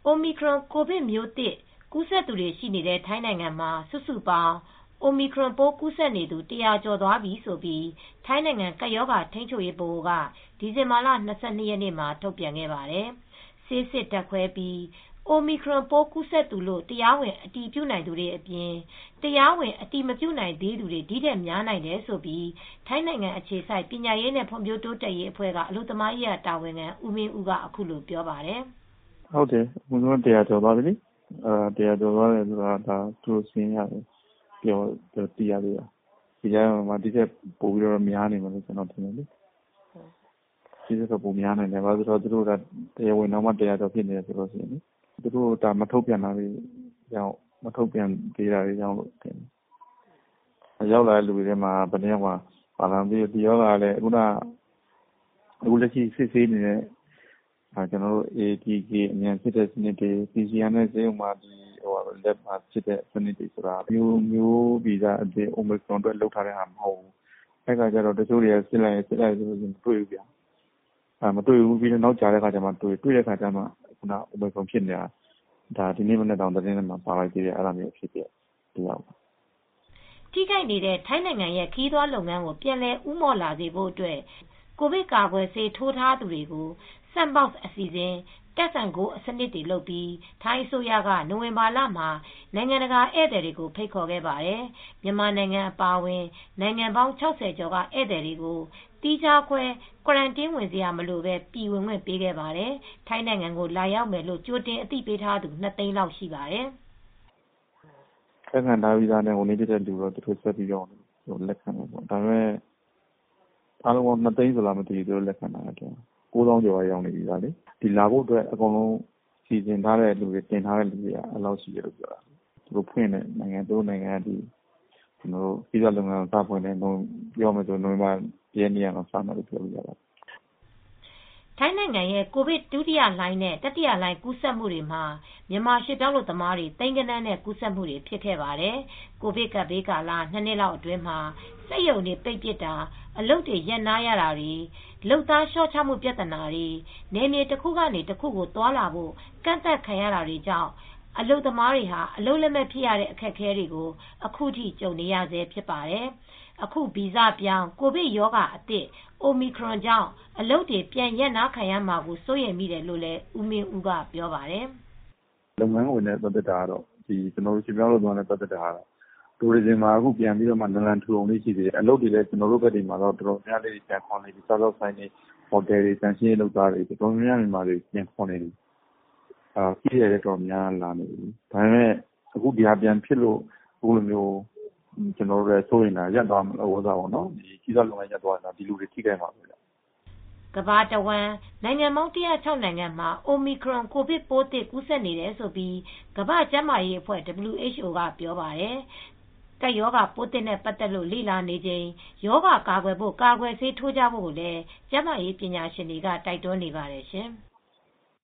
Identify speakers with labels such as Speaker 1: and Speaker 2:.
Speaker 1: Omicron ကိုဗစ်မျိုးသစ်ကူးစက်သူတွေရှိနေတဲ့ထိုင်းနိုင်ငံမှာစုစုပေါင်း Omicron ပိုးကူးစက်နေသူ100ကျော်သွားပြီလို့ထိုင်းနိုင်ငံကပ်ရောဂါထိန်းချုပ်ရေးဗဟိုကဒီဇင်ဘာလ22ရက်နေ့မှာထုတ်ပြန်ခဲ့ပါတယ်။ဆေးစစ်ဓါတ်ခွဲပြီး Omicron ပိုးကူးစက်သူလို့တရားဝင်အတည်ပြုနိုင်သူတွေအပြင်တရားဝင်အတည်မပြုနိုင်သေးသူတွေဒီထက်များနိုင်တယ်လို့ထိုင်းနိုင်ငံအခြေစိုက်ပညာရေးနဲ့ဖွံ့ဖြိုးတိုးတက်ရေးအဖွဲ့ကအလုပ်သမားရေးတာဝန်ခံဦးမင်းဦးကအခုလိုပြောပါတယ်
Speaker 2: ။ဟုတ်တယ်။အခုတော့100ကျော်သွားပြီလေ။100ကျော်သွားတယ်ဆိုတာဒါသူတို့စင်းရတယ်ပြောသိရသေးတယ်။ဒီကြားမှာဒီချက်ပို့ပြီးတော့များနေမှာလို့ကျွန်တော်ထင်တယ်လေ။ဒီချက်ကပိုများနိုင်တယ်။ဘာလို့ဆိုတော့သူတို့ကတရားဝင်တော့မှ100ကျော်ဖြစ်နေတယ်ဆိုတော့ရှင်။သူတို့ဒါမထုတ်ပြန်တာတွေကြောင့်မထုတ်ပြန်သေးတာတွေကြောင့်လို့ထင်တယ်။ရောက်လာတဲ့လူတွေထဲမှာဘယ်နှယောက်မှပါလာပြီးဒီရောဂါလည်းအခုလက်ရှိစစ်ဆေးနေတဲ့ကျွန်တော်တို့ ATK အမြန်ဖြစ်တဲ့စနစ်တွေ PCR နဲ့ဆေးရုံမှာလက်မှာဖြစ်တဲ့စနစ်တွေဆိုတာမျိုးဗီဇအသစ် Omicron အတွက်လုပ်ထားတဲ့ဟာမဟုတ်ဘူး။အဲ့ကကြတော့တချို့တွေကစစ်လိုက်ဆိုရင်မတွေ့ဘူးဗျ။မတွေ့ဘူးပြီးတော့နောက်ကြာတဲ့ခါကျမှတွေ့တဲ့ခါကျမှခုန Omicron ဖြစ်နေတာဒါဒီနေ့မနေ့တောင်သတင်းထဲမှာပါလိုက်သေးတယ်အဲ့လိုမျိုးဖြစ်တဲ့ဒီရောက်
Speaker 1: ထိခိုက်နေတဲ့ထိုင်းနိုင်ငံရဲ့ခီးသွွားလုပ်ငန်းကိုပြန်လည်ဦးမော့လာစေဖို့အတွက်ကိုဗစ်ကာကွယ်ဆေးထိုးထားသူတွေကို Sandbox အစီအစဉ် Test and Go စနစ်တွေလုပ်ပြီးထိုင်းအစိုးရကနိုဝင်ဘာလမှာနိုင်ငံတကာဧည့်သည်တွေကိုဖိတ်ခေါ်ခဲ့ပါတယ်။မြန်မာနိုင်ငံအပါအဝင်နိုင်ငံပေါင်း60ကျော်ကဧည့်သည်တွေကိုသီးခြားခွဲ Quarantine ဝင်စရာမလိုပဲပြည်ဝင်ခွင့်ပေးခဲ့ပါတယ်။ထိုင်းနိုင်ငံကိုလာရောက်မယ်လို့ကြိုတင်အသိပေးထားသူ2သိန်းလောက်ရှိပါတယ်
Speaker 2: ။ဆက်ခံထားပြီးသားနဲ့ဝင်နေတဲ့လူတော့သူတို့ဆက်ပြီးတော့လက်ခံမှာပေါ့ဒါပေမဲ့အားလုံးက2သိန်းဆိုလားမသိဘူးသူတို့လက်ခံတာတော့9000ကျော်ရောက်နေပြီသားလေဒီလာဖို့အတွက်အကုန်လုံးစီစဉ်ထားတဲ့လူတွေတင်ထားတဲ့လူတွေကအဲ့လောက်ရှိတယ်လို့ပြောတာသူတို့ဖွင့်တဲ့နိုင်ငံတို့နိုင်ငံကဒီကျွန်တော်တို့ပြည်ပလုပ်ငန်းကိုစဖွင့်တဲ့ပြောမယ်ဆိုနိုဝင်ဘာရက်နေ့ကတော့စမယ်လို့ပြောလို့ရပါတယ်
Speaker 1: ထိုင်းနိုင်ငံရဲ့ကိုဗစ်ဒုတိယလှိုင်းနဲ့တတိယလှိုင်းကူးစက်မှုတွေမှာမြန်မာရွှေ့ပြောင်းလုပ်သမားတွေသိန်းဂဏန်းနဲ့ကူးစက်မှုတွေဖြစ်ခဲ့ပါတယ်။ကိုဗစ်ကပ်ဘေးကာလ2နှစ်လောက်အတွင်းမှာစက်ရုံတွေပိတ်ပစ်တာအလုပ်တွေရပ်နားရတာတွေလုပ်သားလျှော့ချမှုပြဿနာတွေနယ်မြေတစ်ခုကနေတစ်ခုကိုသွားလာဖို့ကန့်သတ်ခံရတာတွေကြောင့်အလုပ်သမားတွေဟာအလုပ်လက်မဲ့ဖြစ်ရတဲ့အခက်အခဲတွေကိုအခုထိကြုံနေရဆဲဖြစ်ပါတယ်။အခုဗီဇပြောင်းကိုဗစ်ရောဂါအသစ် Omicron ကြောင့်အလုပ်တွေပြန်ရပ်နားခံရမှာကိုစိုးရိမ်မိတယ်လို့လည်းဦးမင်းဦးကပြောပါတယ်
Speaker 2: ။လုပ်ငန်းဝင်တဲ့ပတ်သက်တာကတော့ကျွန်တော်တို့ရှင်းပြလို့သွားတဲ့ပတ်သက်တာကတော့တိုရစ်ဇင်မှာအခုပြန်ပြီးတော့မှနလန်ထူအောင်လေးရှိသေးတယ်။အလုပ်တွေလည်းကျွန်တော်တို့ဘက်တွေမှာတော့တော်တော်များလေးပြန်ခေါ်နေပြီ။စားသောက်ဆိုင်တွေဟိုတယ်တွေတန်ရှင်းရေးလုပ်သားတွေတော်တော်များများတွေပြန်ခေါ်နေပြီ။ပြည်ရတဲ့တော်များလာနေပြီ။ဒါပေမဲ့အခုဒီဟာပြန်ဖြစ်လို့အခုလိုမျိုးကျွန်တော်တို့လည်းစိုးရိမ်တာရပ်သွားမလို့ဟောတာပေါ့နော်ဒီကြီးစားလုပ်ငန်းရပ်သွားတာဒီလူတွေထိခိုက်မှာပဲ
Speaker 1: ကမ္ဘာတဝန်းနိုင်ငံပေါင်း106နိုင်ငံမှာ Omicron ကိုဗစ်ပိုးသစ်ကူးစက်နေတယ်လို့ကမ္ဘာ့ကျန်းမာရေးအဖွဲ့ WHO ကပြောပါတယ်။ကပ်ရောဂါပိုးသစ်နဲ့ပတ်သက်လို့လေ့လာနေချိန်ရောဂါကာကွယ်ဖို့ကာကွယ်ဆေးထိုးကြဖို့လည်းကျန်းမာရေးပညာရှင်တွေကတိုက်တွန်းနေပါတယ်ရှင်။